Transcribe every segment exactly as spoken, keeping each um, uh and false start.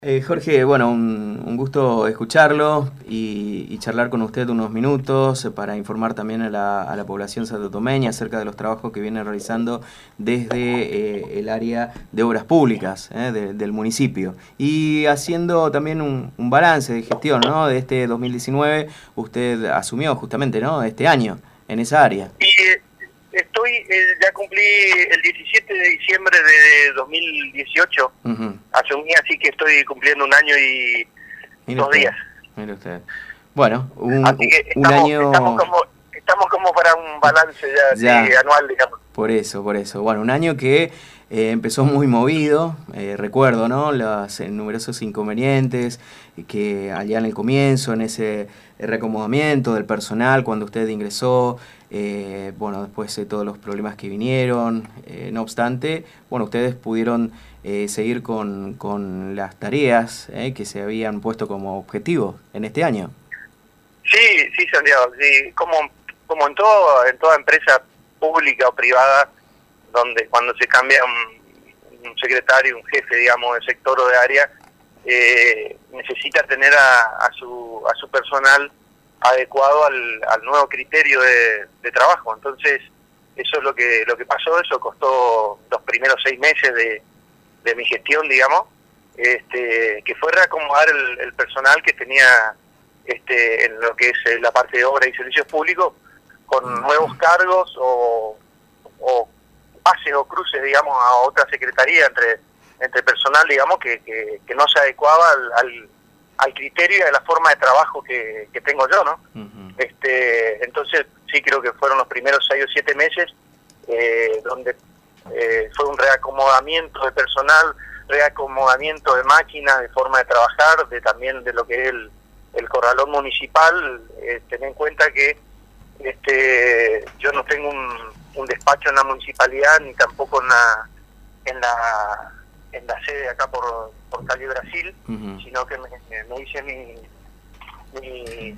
Eh, Jorge, bueno, un, un gusto escucharlo y, y charlar con usted unos minutos para informar también a la, a la población santotomeña acerca de los trabajos que viene realizando desde eh, el área de obras públicas eh, de, del municipio. Y haciendo también un, un balance de gestión, ¿no? De este dos mil diecinueve, usted asumió justamente, ¿no? Este año en esa área. Y eh, estoy, eh, ya cumplí el diecisiete de diciembre de dos mil dieciocho, Uh-huh. asumí, así que estoy cumpliendo un año y Mire dos usted, días. mire usted. Bueno, un, Así que un estamos, año... estamos como estamos como para un balance ya, Ya. sí, anual, digamos. Por eso, por eso. Bueno, un año que eh, empezó muy movido, eh, recuerdo, ¿no? Los eh, numerosos inconvenientes que allá en el comienzo, en ese reacomodamiento del personal cuando usted ingresó, eh, bueno, después de todos los problemas que vinieron, eh, no obstante, bueno, ustedes pudieron eh, seguir con, con las tareas eh, que se habían puesto como objetivo en este año. Sí, sí, Santiago, sí, como, como en todo, en toda empresa pública o privada, donde cuando se cambia un, un secretario, un jefe, digamos, de sector o de área, eh, necesita tener a, a su a su personal adecuado al, al nuevo criterio de, de trabajo. Entonces, eso es lo que lo que pasó, eso costó los primeros seis meses de, de mi gestión, digamos, este, que fue reacomodar el, el personal que tenía este en lo que es la parte de obra y servicios públicos, con nuevos cargos o, o pases o cruces, digamos, a otra secretaría entre entre personal, digamos, que, que, que no se adecuaba al, al, al criterio y a la forma de trabajo que, que tengo yo, ¿no? Uh-huh. este Entonces, sí, creo que fueron los primeros seis o siete meses eh, donde eh, fue un reacomodamiento de personal, reacomodamiento de máquinas, de forma de trabajar, de también de lo que es el, el corralón municipal. Eh, ten en cuenta que este yo no tengo un, un despacho en la municipalidad, ni tampoco en la en la en la sede acá por, por calle Brasil, uh-huh. sino que me, me hice mi, mi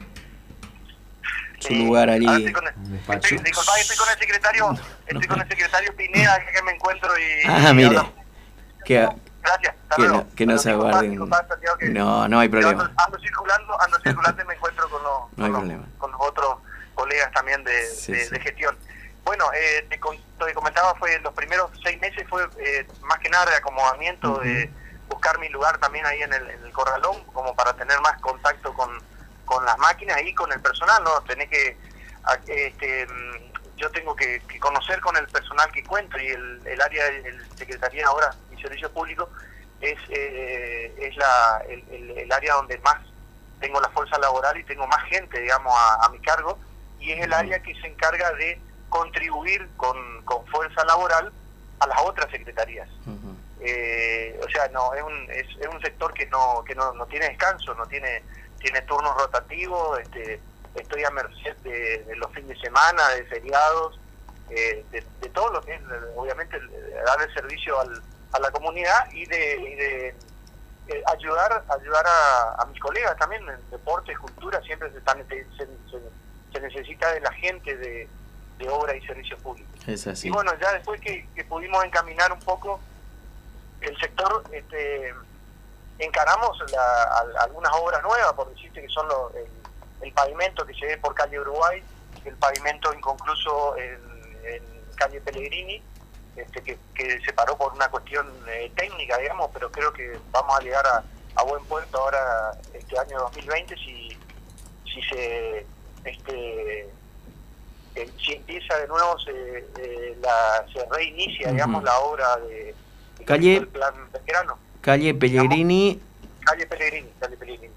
su mi, lugar allí. Estoy con el, estoy, disculpa, estoy con el secretario, no, estoy no. con el secretario Pineda, que me encuentro y... Ah, y mire. hablamos. Que, Gracias, hasta que luego. no, que no se aguarden. Que no, no hay problema. Ando, ando circulando, ando circulando y me encuentro con los, no hay con, problema. Los, con los otros colegas también de, sí, de, sí. de gestión. Bueno, eh, te, te comentaba, fue los primeros seis meses fue eh, más que nada de acomodamiento, uh-huh. de buscar mi lugar también ahí en el, en el corralón, como para tener más contacto con, con las máquinas y con el personal, ¿no? Tenés que, este, yo tengo que, que conocer con el personal que cuento, y el, el área de Secretaría ahora y Servicios Públicos es, eh, es la, el, el, el área donde más tengo la fuerza laboral y tengo más gente, digamos, a, a mi cargo, y es el área que se encarga de contribuir con, con fuerza laboral a las otras secretarías. Uh-huh. eh, o sea, no es un es, es un sector que no que no, no tiene descanso, no tiene tiene turnos rotativos. Este, estoy a merced de, de los fines de semana, de feriados, eh, de, de todo lo que es, obviamente, dar el servicio al, a la comunidad y de, y de eh, ayudar ayudar a, a mis colegas también en deporte, cultura. Siempre se, están, se, se, se necesita de la gente de de obra y servicios públicos. Es así. Y bueno, ya después que, que pudimos encaminar un poco el sector, este, encaramos la, a, algunas obras nuevas, por decirte, que son lo, el, el pavimento que se ve por calle Uruguay, el pavimento inconcluso en, en calle Pellegrini, este, que, que se paró por una cuestión eh, técnica, digamos, pero creo que vamos a llegar a, a buen puerto ahora este año dos mil veinte si, si se... este Eh, si empieza de nuevo, se, eh, la, se reinicia, uh-huh. digamos, la obra de, de calle del plan Belgrano. Calle Pellegrini. Digamos, calle Pellegrini, calle Pellegrini.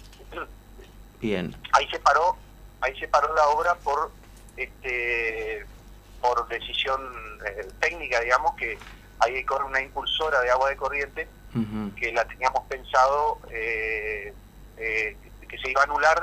Bien. Ahí se paró, ahí se paró la obra por este por decisión eh, técnica, digamos, que ahí corre una impulsora de agua de corriente, uh-huh. que la teníamos pensado eh, eh, que se iba a anular,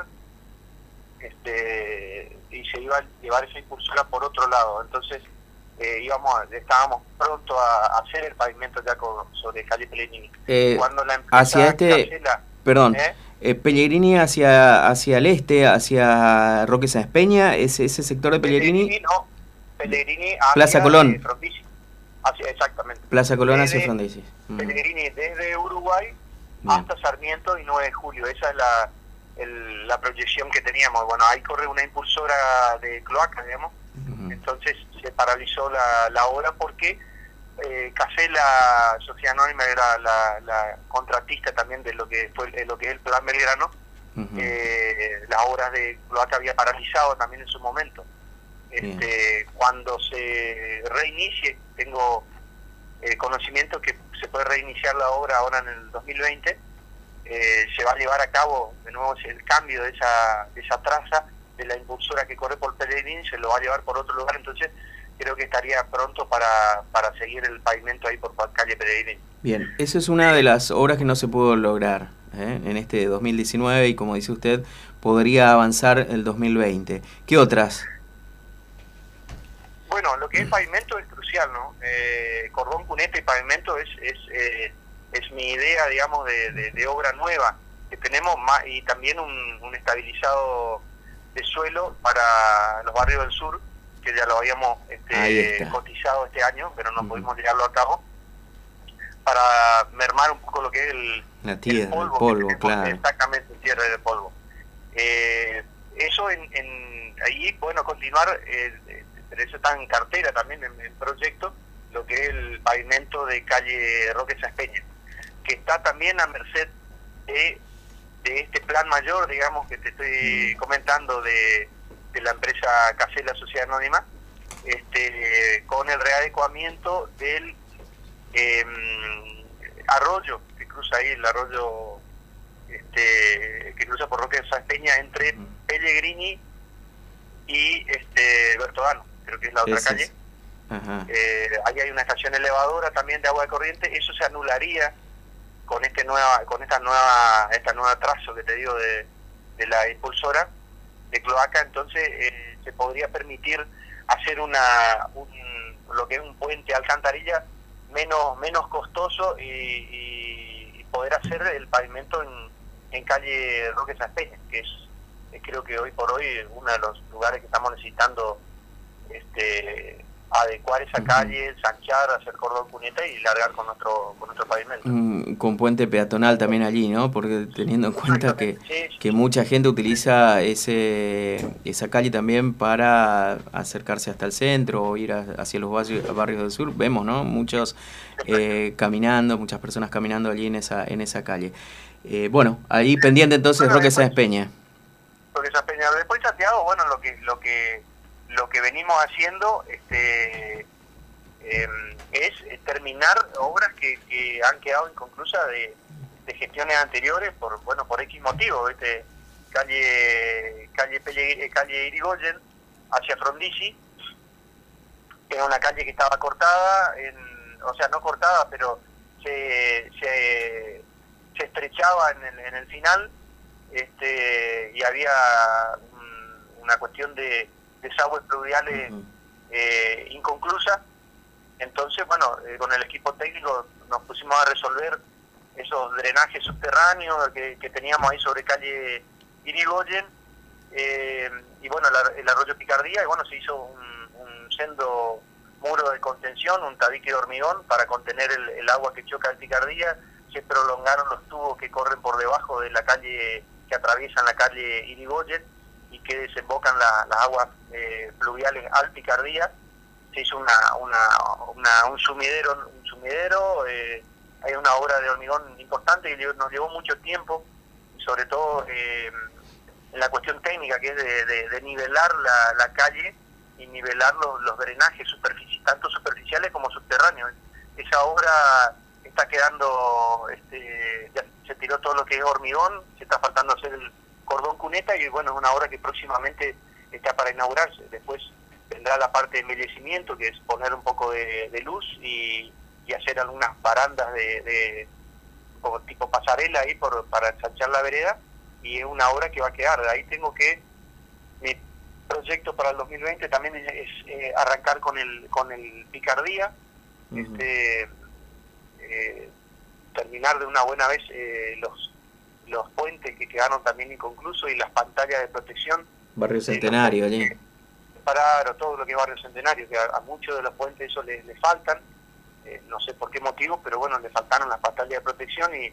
este y se iba a llevar esa impulsora por otro lado. Entonces eh, íbamos a, estábamos pronto a, a hacer el pavimento ya con, sobre calle Pellegrini. Eh, Cuando la empresa hacia este cancela, perdón ¿eh? Eh, Pellegrini hacia hacia el este, hacia Roque Sáenz Peña, ese ese sector de Pellegrini. Pellegrini no, Pellegrini hacia Plaza Colón. Eh, Frondizi, hacia, exactamente. Plaza Colón desde, hacia Frondizi. Pellegrini desde Uruguay Bien. hasta Sarmiento y nueve de julio. Esa es la, el, la proyección que teníamos. Bueno, ahí corre una impulsora de cloaca, digamos. Uh-huh. Entonces se paralizó la, la obra porque eh, Casela Sociedad Anónima era la, la contratista también de lo que fue lo que es el Plan Belgrano. Uh-huh. eh, las obras de cloaca había paralizado también en su momento. Este, cuando se reinicie, tengo eh, conocimiento que se puede reiniciar la obra ahora en el dos mil veinte, eh, se va a llevar a cabo de nuevo el cambio de esa, de esa traza de la impulsora que corre por Pellegrini, se lo va a llevar por otro lugar, entonces creo que estaría pronto para, para seguir el pavimento ahí por calle Pellegrini. Bien, esa es una de las obras que no se pudo lograr ¿eh? en este dos mil diecinueve y como dice usted, podría avanzar el dos mil veinte. ¿Qué otras? Bueno, lo que es pavimento es crucial, ¿no? Eh, cordón, cuneta y pavimento es es, eh, es mi idea, digamos, de, de, de obra nueva que tenemos, más, y también un, un estabilizado de suelo para los barrios del sur, que ya lo habíamos este, cotizado este año, pero no uh-huh. pudimos llevarlo a cabo, para mermar un poco lo que es el, La tierra, el polvo, el polvo claro. Exactamente, tierra de polvo. Eh, eso en, en ahí, bueno, continuar... Eh, pero eso está en cartera también, en el proyecto, lo que es el pavimento de calle Roque Sáenz Peña, que está también a merced de, de este plan mayor, digamos, que te estoy comentando de, de la empresa Casela Sociedad Anónima, este, con el readecuamiento del eh, arroyo que cruza ahí, el arroyo este, que cruza por Roque Sáenz Peña entre Pellegrini y este Bertodano, creo que es la otra Ese calle. Es. Ajá. Eh, ahí hay una estación elevadora también de agua de corriente, eso se anularía con este nueva con esta nueva esta nueva trazo que te digo de, de la impulsora de cloaca, entonces eh, se podría permitir hacer una un, lo que es un puente alcantarilla menos menos costoso y, y, y poder hacer el pavimento en, en calle Roque Sáenz Peña, que es creo que hoy por hoy uno de los lugares que estamos necesitando este adecuar esa calle, sanchar, hacer cordón cuneta y largar con nuestro con nuestro pavimento. Mm, con puente peatonal también allí, ¿no? Porque teniendo en cuenta que, sí, que mucha gente utiliza ese esa calle también para acercarse hasta el centro o ir a, hacia los barrios, barrios del sur, vemos, ¿no? Muchos eh, caminando, muchas personas caminando allí en esa en esa calle. Eh, bueno, ahí pendiente entonces bueno, Roque Sáenz Peña. Roque Sáenz Peña. Después Santiago, bueno, lo que lo que lo que venimos haciendo este eh, es terminar obras que, que han quedado inconclusas de, de gestiones anteriores por bueno por X motivo, este calle calle Pelle, calle Irigoyen hacia Frondizi, que era una calle que estaba cortada, en, o sea no cortada pero se se, se estrechaba en el, en el final, este y había un, una cuestión de desagües pluviales uh-huh. eh, inconclusa. Entonces, bueno, eh, con el equipo técnico nos pusimos a resolver esos drenajes subterráneos que, que teníamos ahí sobre calle Irigoyen, eh, y bueno, la, el arroyo Picardía, y bueno, se hizo un, un sendo muro de contención, un tabique de hormigón para contener el, el agua que choca el Picardía. Se prolongaron los tubos que corren por debajo de la calle, que atraviesan la calle Irigoyen y que desembocan la, las aguas eh, pluviales al Picardía. Se hizo una, una, una un sumidero, un sumidero eh, hay una obra de hormigón importante que nos llevó mucho tiempo, y sobre todo eh, en la cuestión técnica, que es de, de, de nivelar la, la calle y nivelar los, los drenajes superfici tanto superficiales como subterráneos. Esa obra está quedando, este, ya se tiró todo lo que es hormigón, se está faltando hacer el cordón cuneta, y bueno, es una obra que próximamente está para inaugurarse. Después vendrá la parte de embellecimiento, que es poner un poco de, de luz y, y hacer algunas barandas de, de como tipo pasarela ahí por, para ensanchar la vereda, y es una obra que va a quedar. De ahí tengo que, mi proyecto para el dos mil veinte también es, es eh, arrancar con el con el Picardía, uh-huh. este eh, terminar de una buena vez eh, los los puentes que quedaron también inconclusos y las pantallas de protección. Barrio Centenario eh, allí. Para todo lo que es Barrio Centenario, que a, a muchos de los puentes eso les, les faltan, eh, no sé por qué motivo, pero bueno, le faltaron las pantallas de protección, y,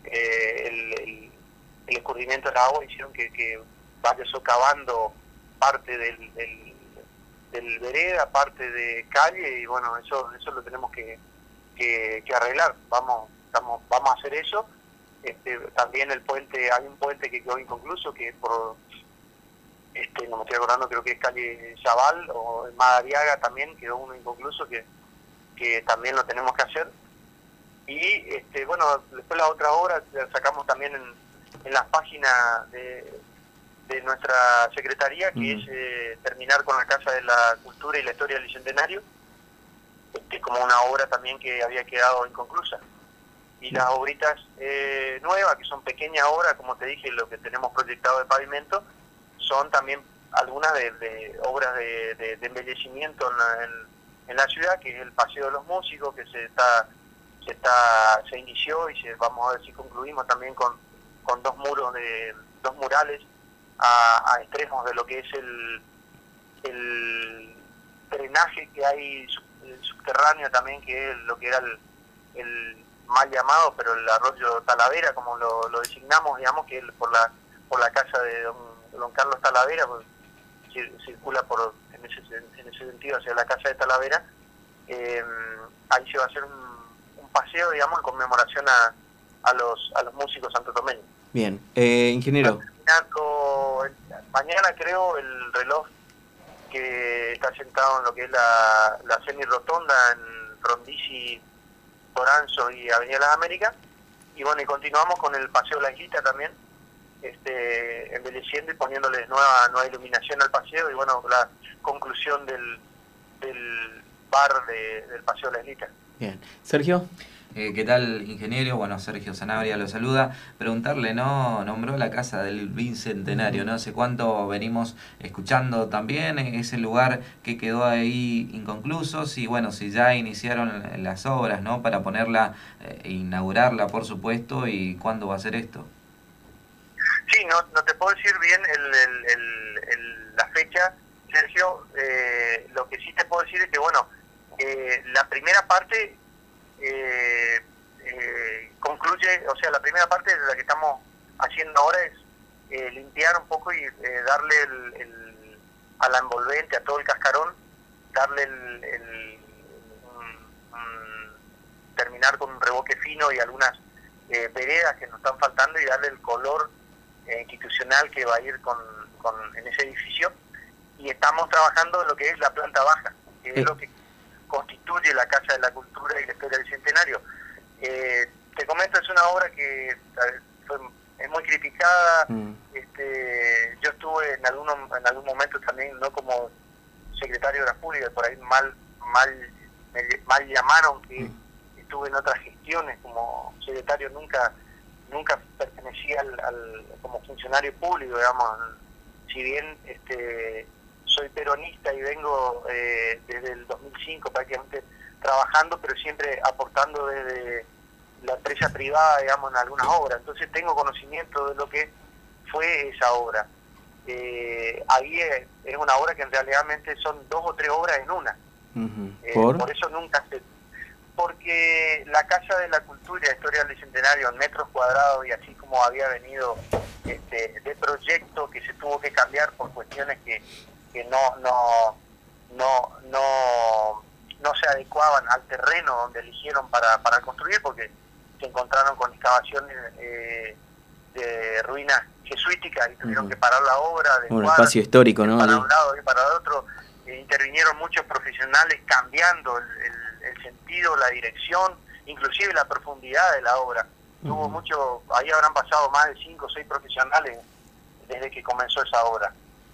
eh, el, el, el escurrimiento del agua hicieron que, que vaya socavando parte del, del, del vereda, parte de calle, y bueno, eso eso lo tenemos que, que, que arreglar. Vamos, estamos, vamos a hacer eso. Este, también el puente, hay un puente que quedó inconcluso, que por, este, no me estoy acordando, creo que es calle Chaval o en Madariaga también quedó uno inconcluso, que, que también lo tenemos que hacer. Y este, bueno, después la otra obra la sacamos también en, en las páginas de, de nuestra secretaría, que mm. es eh, terminar con la Casa de la Cultura y la Historia del Bicentenario, este, como una obra también que había quedado inconclusa. Y las obritas eh, nuevas, que son pequeñas obras, como te dije, lo que tenemos proyectado de pavimento, son también algunas de, de obras de, de, de embellecimiento en la, en, en la ciudad, que es el Paseo de los Músicos, que se está se está se inició y se, vamos a ver si concluimos también con, con dos muros de dos murales a, a extremos de lo que es el, el drenaje que hay subterráneo también, que es lo que era el, el mal llamado, pero el arroyo Talavera, como lo, lo designamos, digamos, que por la por la casa de don, don Carlos Talavera, pues, circula por en ese, en ese sentido hacia la casa de Talavera. Eh, ahí se va a hacer un, un paseo, digamos, en conmemoración a, a los a los músicos santotomeños. Bien, eh, ingeniero. Mañana creo el reloj que está sentado en lo que es la, la semi-rotonda en Frondizi, Toranzo y Avenida Las Américas, y bueno, y continuamos con el Paseo La Islita también, este, embelleciendo y poniéndole nueva nueva iluminación al paseo, y bueno, la conclusión del, del bar de, del Paseo La Islita. Bien. Sergio. Eh, ¿Qué tal, ingeniero? Bueno, Sergio Sanabria lo saluda. Preguntarle, ¿no? Nombró la Casa del Bicentenario, ¿no? Hace cuánto venimos escuchando también ese lugar que quedó ahí inconcluso, y bueno, si ya iniciaron las obras, ¿no? Para ponerla, eh, inaugurarla, por supuesto, y cuándo va a ser esto. Sí, no, no te puedo decir bien el, el, el, el, la fecha, Sergio. Eh, lo que sí te puedo decir es que, bueno, eh, la primera parte Eh, eh, concluye, o sea, la primera parte de la que estamos haciendo ahora es eh, limpiar un poco y eh, darle el, el, a la envolvente, a todo el cascarón, darle el, el un, un, terminar con un revoque fino y algunas eh, veredas que nos están faltando, y darle el color eh, institucional que va a ir con, con en ese edificio. Y estamos trabajando en lo que es la planta baja, que es lo que constituye la Casa de la Cultura y la Historia del Bicentenario. Eh, te comento, es una obra que fue, es muy criticada. Mm. Este, yo estuve en algún, en algún momento también, no como secretario de la Pública, por ahí mal mal me, mal llamaron que mm. estuve en otras gestiones como secretario, nunca nunca pertenecía al, al como funcionario público, digamos. Si bien este soy peronista y vengo eh, desde el dos mil cinco prácticamente trabajando, pero siempre aportando desde la empresa privada, digamos, en algunas obras. Entonces tengo conocimiento de lo que fue esa obra. Eh, ahí es, es una obra que en realidad son dos o tres obras en una. Uh-huh. eh, ¿Por? por eso nunca se... Porque la Casa de la Cultura y la Historia del Bicentenario en metros cuadrados, y así como había venido este, de proyecto que se tuvo que cambiar por cuestiones que que no no no no no se adecuaban al terreno donde eligieron para, para construir, porque se encontraron con excavaciones eh, de ruinas jesuíticas y tuvieron uh-huh. que parar la obra de un cuadras, espacio histórico, ¿no? Para un lado y para el otro. Eh, intervinieron muchos profesionales cambiando el, el, el sentido, la dirección, inclusive la profundidad de la obra. Uh-huh. Tuvo mucho, ahí habrán pasado más de cinco o seis profesionales desde que comenzó esa obra.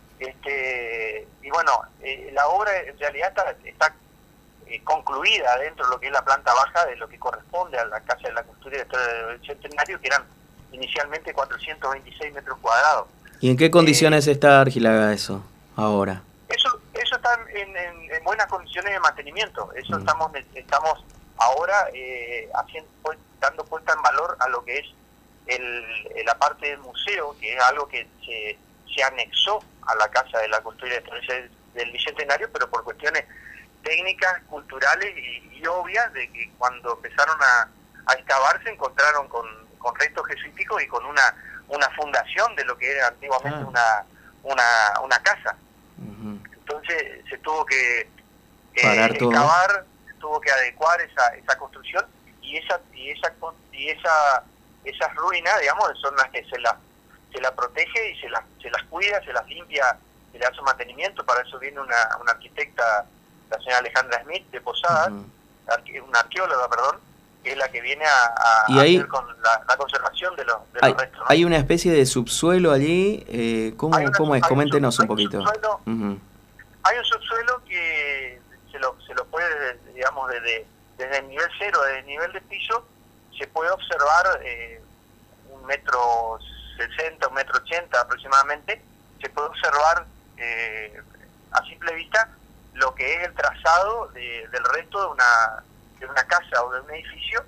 Este, y bueno, eh, la obra en realidad está, está eh, concluida dentro de lo que es la planta baja de lo que corresponde a la Casa de la Cultura y la Historia del Bicentenario, que eran inicialmente cuatrocientos veintiséis metros cuadrados. ¿Y en qué condiciones eh, está Argilaga eso ahora? Eso eso está en, en, en buenas condiciones de mantenimiento. Eso mm. estamos estamos ahora eh, haciendo, dando puesta en valor a lo que es el, la parte del museo, que es algo que se se anexó a la Casa de la Cultura y la Historia del Bicentenario, pero por cuestiones técnicas, culturales y, y obvias, de que cuando empezaron a, a excavar se encontraron con, con restos jesuíticos y con una una fundación de lo que era antiguamente ah. una, una una casa. Uh-huh. Entonces se tuvo que eh, excavar, se tuvo que adecuar esa esa construcción y esa y esa y esa esas ruinas, digamos, son las que se las se la protege y se las se las cuida, se las limpia, se le hace mantenimiento. Para eso viene una, una arquitecta, la señora Alejandra Smith de Posadas, uh-huh. arque, una arqueóloga, perdón, que es la que viene a, a, ¿Y ahí, a hacer con la, la conservación de, los, de hay, los restos, ¿no? ¿Hay una especie de subsuelo allí? Eh, ¿Cómo, una, cómo es? Coméntenos un, un poquito. Subsuelo, uh-huh. Hay un subsuelo que se lo, se lo puede, digamos, desde, desde el nivel cero, desde el nivel de piso, se puede observar eh, un metro sesenta, un metro ochenta aproximadamente, se puede observar eh, a simple vista lo que es el trazado de, del resto de una de una casa o de un edificio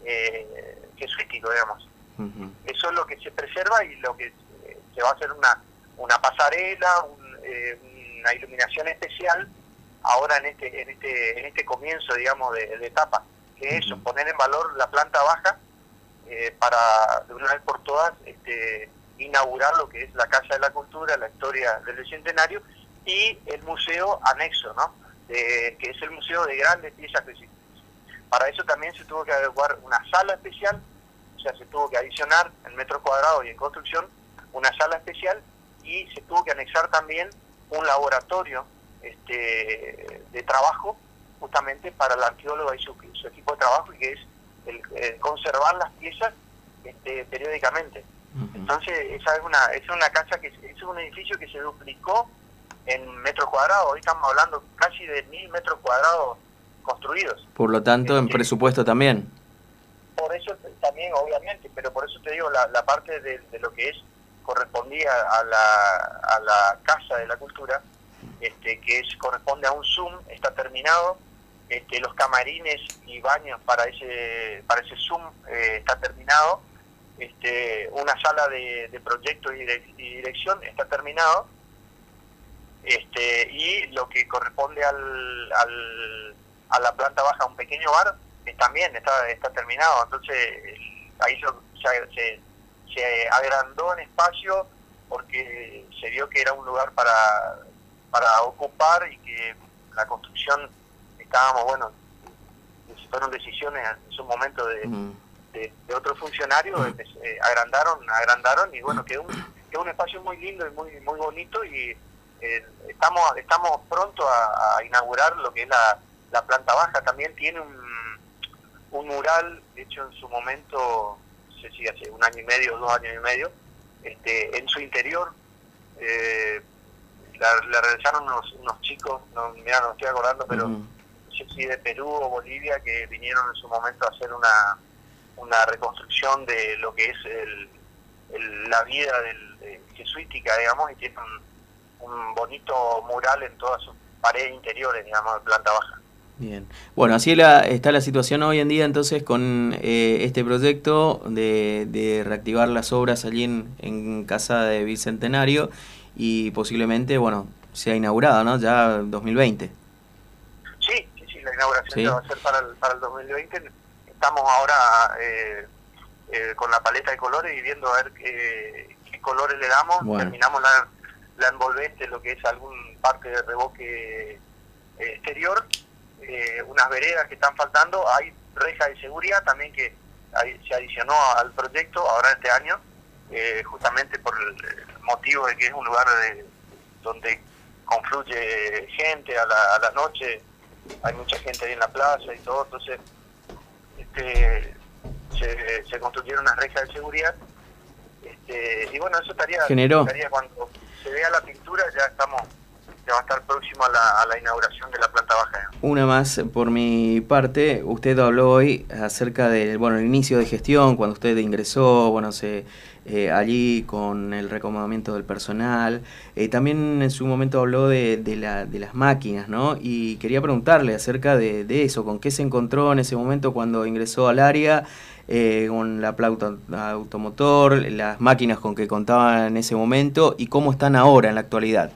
eh, jesuítico, digamos. Uh-huh. Eso es lo que se preserva y lo que eh, se va a hacer una una pasarela, un, eh, una iluminación especial ahora en este en este en este comienzo, digamos, de, de etapa, que es uh-huh. eso, poner en valor la planta baja eh, para de una vez por todas este inaugurar lo que es la Casa de la Cultura, la historia del Bicentenario y el museo anexo, ¿no? De, que es el museo de grandes piezas jesuíticas. Para eso también se tuvo que adecuar una sala especial, o sea, se tuvo que adicionar en metros cuadrados y en construcción una sala especial y se tuvo que anexar también un laboratorio este, de trabajo justamente para el arqueólogo y su, su equipo de trabajo, y que es el, el conservar las piezas este, periódicamente. Uh-huh. Entonces esa es una es una casa que es un edificio que se duplicó en metros cuadrados. Hoy estamos hablando casi de mil metros cuadrados construidos. Por lo tanto, en presupuesto también. Por eso también, obviamente, pero por eso te digo, la, la parte de, de lo que es correspondía a la, a la Casa de la Cultura, este, que es corresponde a un Zoom, está terminado. Este, los camarines y baños para ese para ese Zoom eh, está terminado. Este, una sala de, de proyectos y, direc- y dirección está terminado. Este, y lo que corresponde al, al a la planta baja, un pequeño bar, eh, también está está terminado. Entonces ahí se, se, se agrandó en espacio porque se vio que era un lugar para para ocupar y que la construcción estábamos, bueno, fueron decisiones en su momento de, mm. de, de otros funcionarios, mm. eh, agrandaron agrandaron y bueno, quedó un, quedó un espacio muy lindo y muy muy bonito, y eh, estamos estamos pronto a, a inaugurar lo que es la la planta baja. También tiene un, un mural hecho en su momento, no sé si hace un año y medio, dos años y medio, este, en su interior. Eh, la, la realizaron unos, unos chicos, no, mirá, no me estoy acordando, pero uh-huh. no sé si de Perú o Bolivia, que vinieron en su momento a hacer una una reconstrucción de lo que es el, el, la vida del, de, jesuítica, digamos, y tiene un, un bonito mural en todas sus paredes interiores, digamos, de planta baja. Bien. Bueno, así la, está la situación hoy en día entonces con eh, este proyecto de, de reactivar las obras allí en, en Casa de Bicentenario y posiblemente, bueno, sea inaugurada, ¿no? Ya dos mil veinte. Sí, sí, sí, la inauguración ¿Sí? va a ser para el, para el dos mil veinte. Estamos ahora eh, eh, con la paleta de colores y viendo a ver qué, qué colores le damos. Bueno. Terminamos la, la envolvente, lo que es algún parte de revoque eh, exterior. Eh, unas veredas que están faltando, hay reja de seguridad también que hay, se adicionó al proyecto ahora este año, eh, justamente por el, el motivo de que es un lugar de, donde confluye gente a la, a la noche, hay mucha gente ahí en la plaza y todo, entonces este, se, se construyeron unas rejas de seguridad, este, y bueno, eso estaría, estaría cuando se vea la pintura, ya estamos ya va a estar próximo a la, a la inauguración de la planta baja. Una más por mi parte. Usted habló hoy acerca del, bueno, el inicio de gestión, cuando usted ingresó, bueno, se eh, allí con el recomendamiento del personal. Eh, también en su momento habló de, de, la, de las máquinas, ¿no? Y quería preguntarle acerca de, de eso, con qué se encontró en ese momento cuando ingresó al área, eh, con la planta automotor, las máquinas con que contaban en ese momento y cómo están ahora en la actualidad.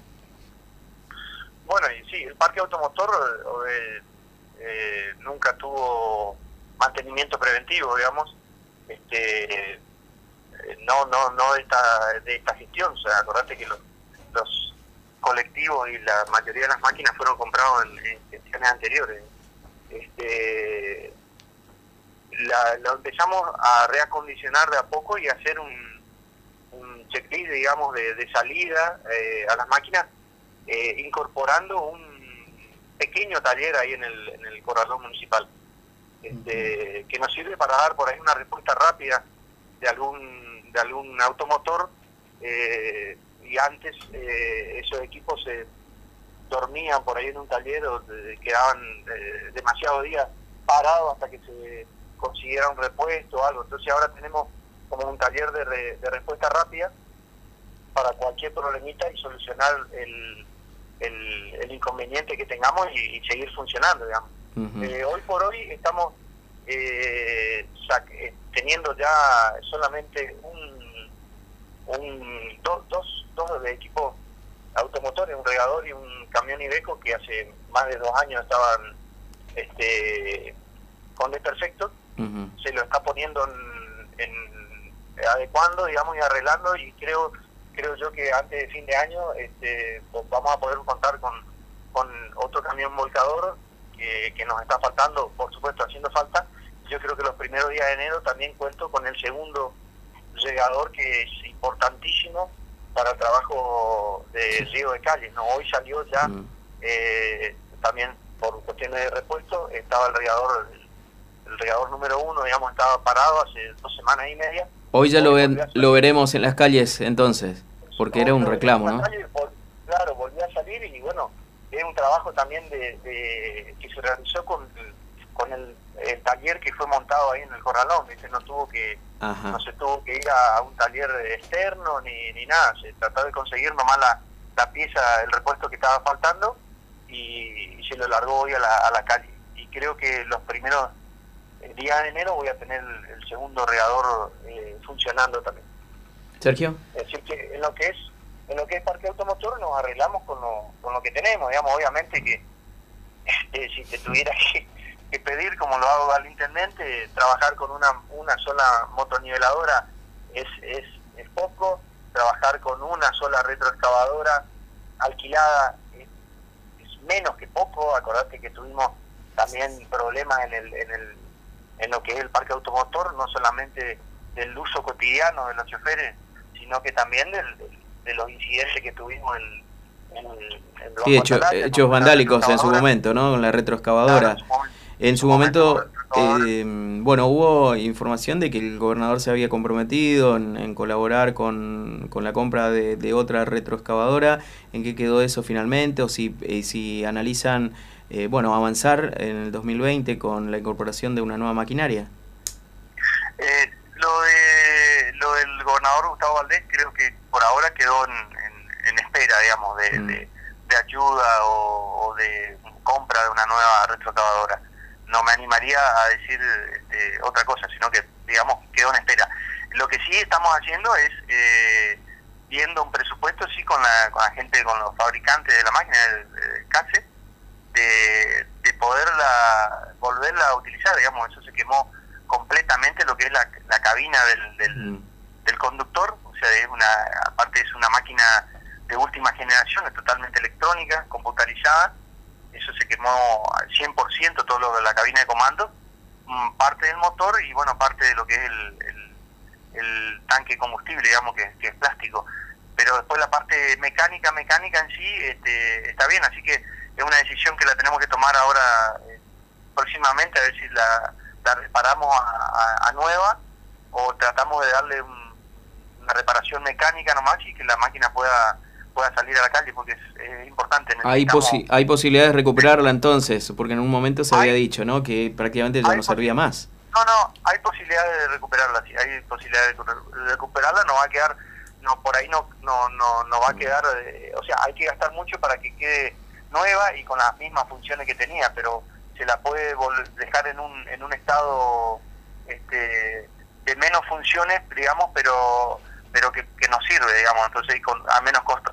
Bueno, y sí, el parque automotor eh, eh, nunca tuvo mantenimiento preventivo, digamos. este no no no de esta, de esta gestión. O sea, acordate que los, los colectivos y la mayoría de las máquinas fueron comprados en, en gestiones anteriores. Este, la, lo empezamos a reacondicionar de a poco y a hacer un, un checklist, digamos, de, de salida eh, a las máquinas, eh, incorporando un pequeño taller ahí en el, en el corralón municipal, este, que nos sirve para dar por ahí una respuesta rápida de algún de algún automotor, eh, y antes eh, esos equipos se dormían por ahí en un taller o de, quedaban eh, demasiados días parados hasta que se consiguiera un repuesto o algo. Entonces ahora tenemos como un taller de, re, de respuesta rápida para cualquier problemita y solucionar el, el, el inconveniente que tengamos y, y seguir funcionando, digamos. Uh-huh. eh, hoy por hoy estamos eh, sac- teniendo ya solamente un, un do, dos, dos de equipos automotores, un regador y un camión Iveco que hace más de dos años estaban este, con desperfectos. Uh-huh. Se lo está poniendo en, en adecuando, digamos, y arreglando, y creo creo yo que antes de fin de año este, pues vamos a poder contar con, con otro camión volcador que, que nos está faltando, por supuesto haciendo falta. Yo creo que los primeros días de enero también cuento con el segundo regador, que es importantísimo para el trabajo de riego de calles, ¿no? Hoy salió ya, uh-huh. eh, también por cuestiones de repuesto, estaba el regador, el, el regador número uno, digamos, estaba parado hace dos semanas y media. Hoy ya Hoy lo, ven, lo veremos en las calles entonces, porque Hoy era un reclamo, ¿no? Calle, por, claro, volvió a salir y bueno, es un trabajo también de, de que se realizó con, con el, el taller que fue montado ahí en el corralón, ¿viste? No tuvo que Ajá. no se tuvo que ir a, a un taller externo ni, ni nada, se trató de conseguir nomás la, la pieza, el repuesto que estaba faltando y, y se lo largó hoy a la, a la calle. Y creo que los primeros días de enero voy a tener el, el segundo regador eh, funcionando también. Sergio. Es decir, que en lo que es en lo que es parque automotor nos arreglamos con lo, con lo que tenemos, digamos. Obviamente que eh, si te tuviera que, que pedir, como lo hago al intendente, trabajar con una una sola motoniveladora es, es, es poco, trabajar con una sola retroexcavadora alquilada es, es menos que poco. Acordate que tuvimos también problemas en el, en el en lo que es el parque automotor, no solamente del uso cotidiano de los choferes, sino que también del, del, de los incidentes que tuvimos en, en, en los sí, hecho, hechos vandálicos en su momento, ¿no? Con la retroexcavadora. Claro, en su momento, en su momento eh, bueno, hubo información de que el gobernador se había comprometido en, en colaborar con, con la compra de, de otra retroexcavadora. ¿En qué quedó eso finalmente? O si, eh, si analizan Eh, bueno, avanzar en el dos mil veinte con la incorporación de una nueva maquinaria. Eh, lo de lo del gobernador Gustavo Valdés creo que por ahora quedó en, en, en espera, digamos, de, mm. de, de ayuda o, o de compra de una nueva retroexcavadora. No me animaría a decir este, otra cosa, sino que, digamos, quedó en espera. Lo que sí estamos haciendo es eh, viendo un presupuesto, sí, con la, con la gente, con los fabricantes de la máquina, el, el C A S E, De, de poderla volverla a utilizar, digamos. Eso se quemó completamente lo que es la, la cabina del, del, mm. del conductor. O sea, es una, aparte es una máquina de última generación, es totalmente electrónica, computarizada. Eso se quemó al cien por ciento, todo lo de la cabina de comando, parte del motor y bueno, parte de lo que es el, el, el tanque de combustible, digamos, que, que es plástico. Pero después la parte mecánica, mecánica en sí este, está bien, así que es una decisión que la tenemos que tomar ahora eh, próximamente, a ver si la, la reparamos a, a, a nueva o tratamos de darle un, una reparación mecánica nomás y que la máquina pueda pueda salir a la calle, porque es, es importante. Hay, posi hay posibilidades de recuperarla entonces, porque en un momento se había hay, dicho, ¿no?, que prácticamente ya no servía más. No, no, hay posibilidades de recuperarla, sí, hay posibilidades de recuperarla, no va a quedar, no por ahí no no no, no va a quedar, eh, o sea, hay que gastar mucho para que quede nueva y con las mismas funciones que tenía, pero se la puede dejar en un en un estado este de menos funciones, digamos, pero pero que, que nos sirve, digamos, entonces con a menos costo.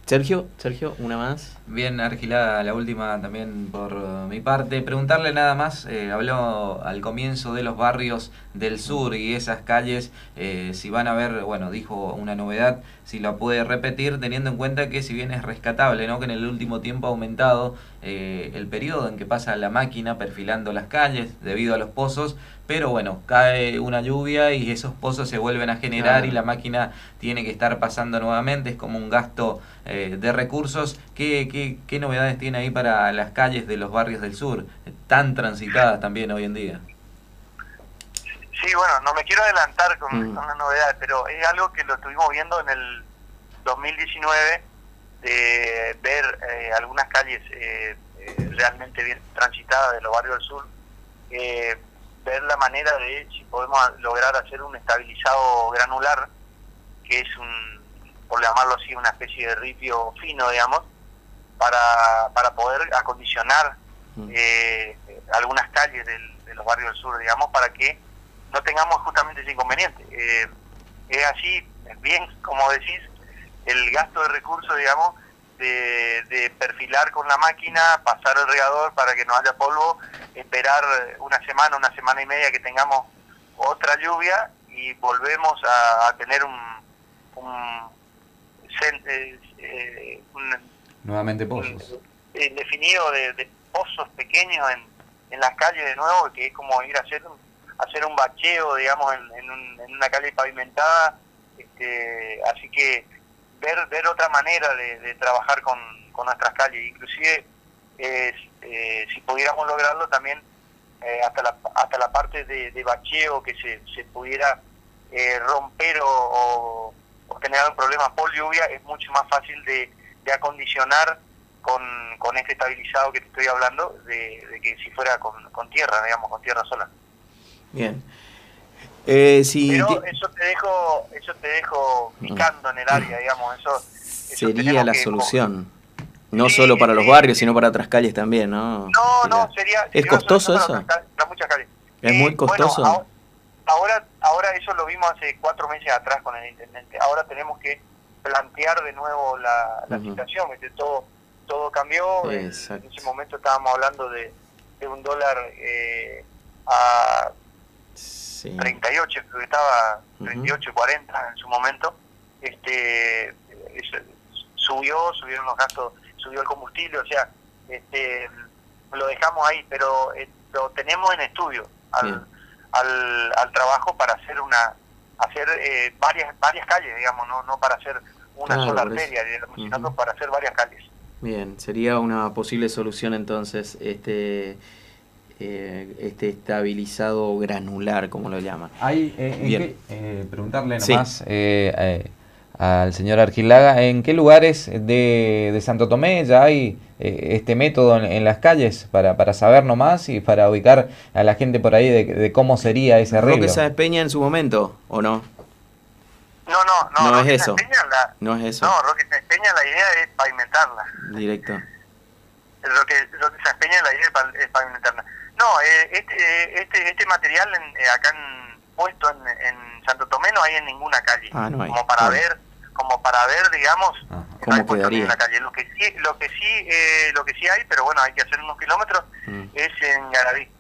Sergio, Sergio, una más. Bien, Argilada, la última también por mi parte. Preguntarle nada más, eh, habló al comienzo de los barrios del sur y esas calles, eh, si van a ver, bueno, dijo una novedad, si la puede repetir, teniendo en cuenta que si bien es rescatable, ¿no?, que en el último tiempo ha aumentado eh, el periodo en que pasa la máquina perfilando las calles debido a los pozos, pero bueno, cae una lluvia y esos pozos se vuelven a generar, claro, y la máquina tiene que estar pasando nuevamente, es como un gasto eh, de recursos. ¿Qué, qué, ¿Qué novedades tiene ahí para las calles de los barrios del sur, tan transitadas también hoy en día? Sí, bueno, no me quiero adelantar con, mm. con las novedades, pero es algo que lo estuvimos viendo en el dos mil diecinueve, de ver eh, algunas calles eh, eh, realmente bien transitadas de los barrios del sur, eh, ver la manera de si podemos lograr hacer un estabilizado granular, que es un, por llamarlo así, una especie de ripio fino, digamos, para, para poder acondicionar eh, algunas calles del, de los barrios del sur, digamos, para que no tengamos justamente ese inconveniente. Eh, es así, bien, como decís, el gasto de recursos, digamos, de, de perfilar con la máquina, pasar el regador para que no haya polvo, esperar una semana, una semana y media que tengamos otra lluvia y volvemos a, a tener un, un, eh, eh, un nuevamente pozos un, un definido de, de pozos pequeños en, en las calles de nuevo, que es como ir a hacer un, hacer un bacheo, digamos, en, en, un, en una calle pavimentada. Este, así que ver ver otra manera de, de trabajar con, con nuestras calles, inclusive eh, eh, si pudiéramos lograrlo también eh, hasta la hasta la parte de, de bacheo, que se, se pudiera eh, romper o, o, o tener algún problema por lluvia, es mucho más fácil de, de acondicionar con, con este estabilizado que te estoy hablando, de, de que si fuera con, con tierra, digamos, con tierra sola. Bien. Eh, si Pero eso te dejo, eso te dejo picando en el área, digamos, eso, eso sería la que, solución, no sí, solo para sí, los barrios, sí. sino para otras calles también, ¿no? No, no, sería... ¿Es sería costoso para eso? otras, para muchas calles. ¿Es eh, muy costoso? Bueno, ahora, ahora eso lo vimos hace cuatro meses atrás con el intendente. Ahora tenemos que plantear de nuevo la, la uh-huh. situación, porque todo todo cambió. En, en ese momento estábamos hablando de, de un dólar eh, a sí. treinta y ocho, creo que estaba treinta y ocho, uh-huh. cuarenta en su momento. Este eso, subió, subieron los gastos, subió el combustible, o sea, este lo dejamos ahí, pero eh, lo tenemos en estudio al, al, al trabajo para hacer una hacer eh, varias varias calles, digamos, no no para hacer una claro, sola arteria, digamos, uh-huh. sino para hacer varias calles. Bien, sería una posible solución entonces este eh, este estabilizado granular, como lo llaman. Hay, eh, Bien. Qué, eh, preguntarle nomás sí. eh, eh, al señor Argilaga, ¿en qué lugares de, de Santo Tomé ya hay eh, este método en, en las calles para, para saber nomás y para ubicar a la gente por ahí de, de cómo sería ese arreglo? ¿Roque Sáenz Peña en su momento o no? No, no, no. No Roque es eso. La, no es eso. No, Roque Sáenz Peña la idea es pavimentarla. Directo. Roque, Roque Sáenz Peña la idea es pavimentarla. No, eh, este, este este material en, eh, acá en, puesto en, en Santo Tomé no hay en ninguna calle. Ah, no hay. Como para bueno. ver, como para ver, digamos, ah, no ¿cómo hay puesto quedaría? en la calle. Lo que sí, lo que sí, eh, lo que sí hay, pero bueno, hay que hacer unos kilómetros, mm. es en Garaví.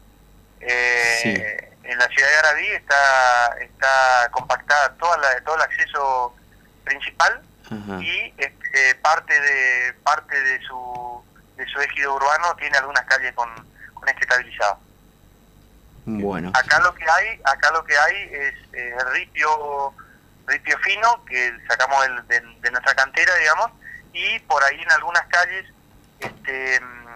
Eh, sí. En la ciudad de Garaví está está compactada toda la, todo el acceso principal. Ajá. Y este, parte de parte de su de su ejido urbano tiene algunas calles con, con este estabilizado. Bueno. Acá lo que hay, acá lo que hay es eh, ripio ripio fino que sacamos del, de, de nuestra cantera, digamos, y por ahí en algunas calles este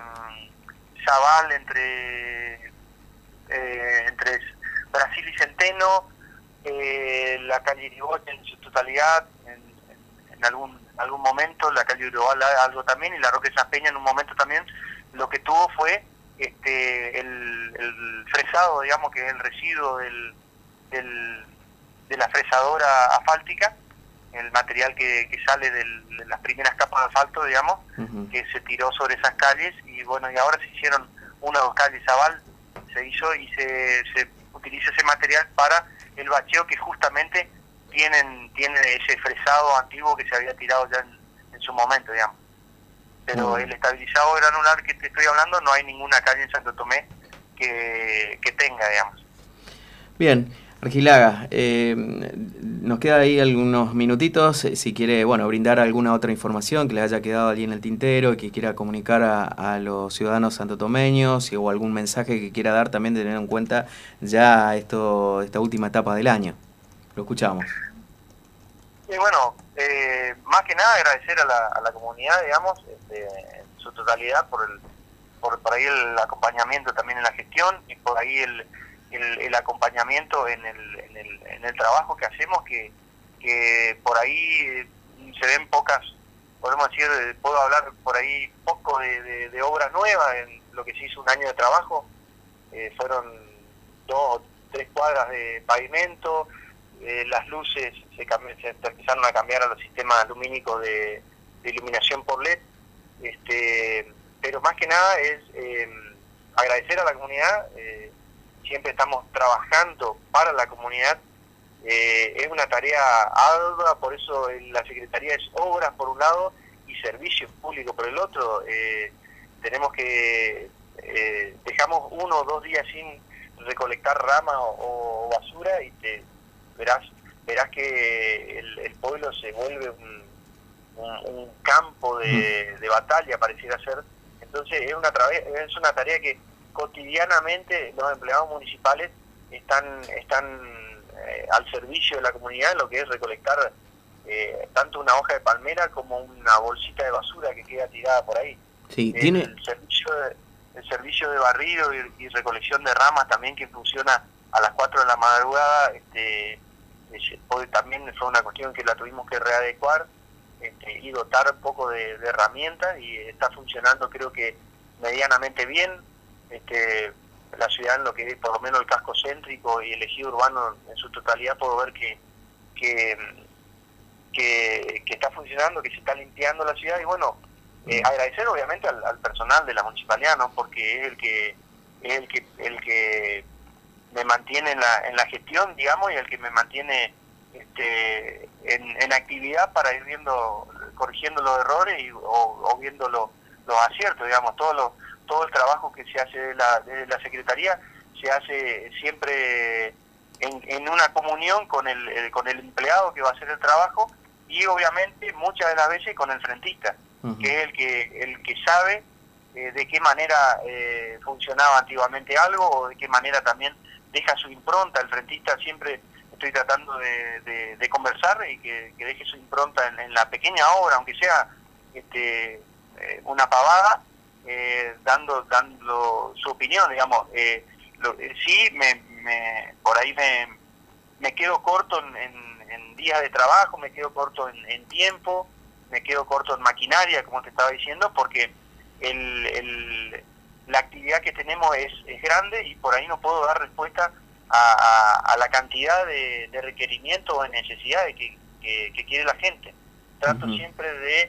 Zabal entre eh, entre Brasil y Centeno, eh, la calle Irigoyen en su totalidad, en, en, en algún algún momento, la calle Uruguay algo también, y la Roque Sáenz Peña en un momento también. Lo que tuvo fue este el, el fresado, digamos, que es el residuo del, del de la fresadora asfáltica, el material que, que sale del, de las primeras capas de asfalto, digamos, uh-huh. que se tiró sobre esas calles, y bueno, y ahora se hicieron una o dos calles Zabal, se hizo y se, se utiliza ese material para el bacheo, que justamente tienen tiene ese fresado antiguo que se había tirado ya en, en su momento, digamos. Pero Mm. el estabilizado granular que te estoy hablando, no hay ninguna calle en Santo Tomé que, que tenga, digamos. Bien, Argilaga, eh, nos queda ahí algunos minutitos, eh, si quiere, bueno, brindar alguna otra información que le haya quedado allí en el tintero y que quiera comunicar a, a los ciudadanos santotomeños, y, o algún mensaje que quiera dar también, teniendo en cuenta ya esto, esta última etapa del año. Lo escuchamos. Y bueno, eh, más que nada agradecer a la, a la comunidad, digamos, este, en su totalidad por el por, por ahí el acompañamiento también en la gestión y por ahí el, el, el acompañamiento en el, en, el, en el trabajo que hacemos, que, que por ahí se ven pocas, podemos decir, puedo hablar por ahí poco de, de, de obra nueva en lo que se hizo un año de trabajo. Eh, fueron dos o tres cuadras de pavimento, eh, las luces se, cambi- se empezaron a cambiar a los sistemas lumínicos de, de iluminación por L E D, este, pero más que nada es eh, agradecer a la comunidad. Eh, siempre estamos trabajando para la comunidad, eh, es una tarea ardua, por eso la Secretaría es obras por un lado y servicios públicos por el otro. Eh, tenemos que, eh, dejamos uno o dos días sin recolectar rama o, o basura y te verás verás que el, el pueblo se vuelve un, un, un campo de, de batalla, pareciera ser. Entonces es una, es una tarea que cotidianamente los empleados municipales están están eh, al servicio de la comunidad en lo que es recolectar eh, tanto una hoja de palmera como una bolsita de basura que queda tirada por ahí. Sí, el, tiene... servicio de, el servicio de barrido y, y recolección de ramas también, que funciona a las cuatro de la madrugada, este, hoy también fue una cuestión que la tuvimos que readecuar este, y dotar un poco de, de herramientas, y está funcionando creo que medianamente bien. Este, la ciudad en lo que es por lo menos el casco céntrico y el ejido urbano en su totalidad, puedo ver que que, que, que está funcionando, que se está limpiando la ciudad. Y bueno, eh, agradecer obviamente al, al personal de la municipalidad, ¿no? Porque es el que es el que el que me mantiene en la en la gestión, digamos, y el que me mantiene este en, en actividad para ir viendo, corrigiendo los errores y, o, o viendo los, los aciertos, digamos. Todo lo, todo el trabajo que se hace de la, de la Secretaría se hace siempre en, en una comunión con el, el con el empleado que va a hacer el trabajo, y obviamente muchas de las veces con el frentista, uh-huh. que es el que el que sabe eh, de qué manera eh, funcionaba antiguamente algo, o de qué manera también deja su impronta. El frentista siempre estoy tratando de, de, de conversar y que, que deje su impronta en, en la pequeña obra, aunque sea este eh, una pavada, eh, dando dando su opinión, digamos. Eh, lo, eh, sí, me, me por ahí me, me quedo corto en, en, en días de trabajo, me quedo corto en, en tiempo, me quedo corto en maquinaria, como te estaba diciendo, porque el, el, la actividad que tenemos es, es grande, y por ahí no puedo dar respuesta a, a, a la cantidad de, de requerimientos o de necesidades que, que, que quiere la gente. Trato uh-huh. siempre de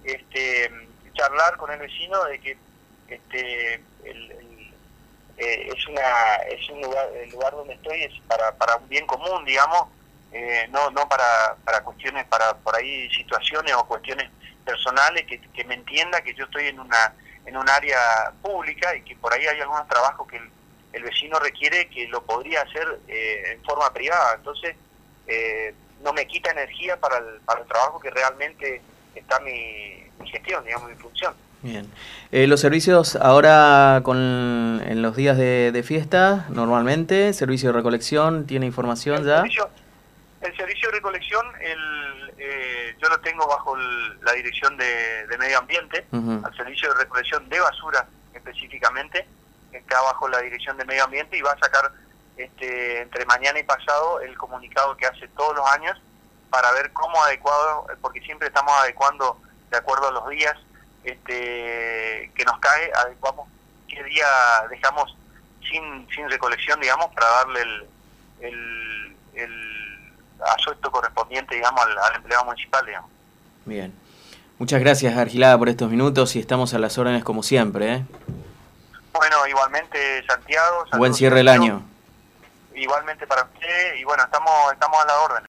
este, charlar con el vecino de que este el, el, eh, es una es un lugar, el lugar donde estoy es para, para un bien común, digamos, eh, no no para, para cuestiones, para por ahí situaciones o cuestiones personales, que, que me entienda que yo estoy en una en un área pública y que por ahí hay algunos trabajos que el, el vecino requiere que lo podría hacer eh, en forma privada. Entonces eh, no me quita energía para el, para el trabajo que realmente está mi, mi gestión, digamos, mi función. Bien. Eh, los servicios ahora con en los días de, de fiesta, normalmente, servicio de recolección, ¿tiene información el ya? Servicio, el servicio de recolección, el, eh, yo lo tengo bajo el, la dirección de, de Medio Ambiente, uh-huh. al servicio de recolección de basura específicamente, está bajo la dirección de Medio Ambiente, y va a sacar este entre mañana y pasado el comunicado que hace todos los años para ver cómo adecuado, porque siempre estamos adecuando de acuerdo a los días este que nos cae, adecuamos qué día dejamos sin sin recolección, digamos, para darle el el, el asueto correspondiente, digamos, al, al empleado municipal, digamos. Bien. Muchas gracias, Argilaga, por estos minutos, y estamos a las órdenes como siempre, ¿eh? Bueno, igualmente, Santiago. Buen cierre del año. Igualmente para usted, y bueno, estamos estamos a la orden.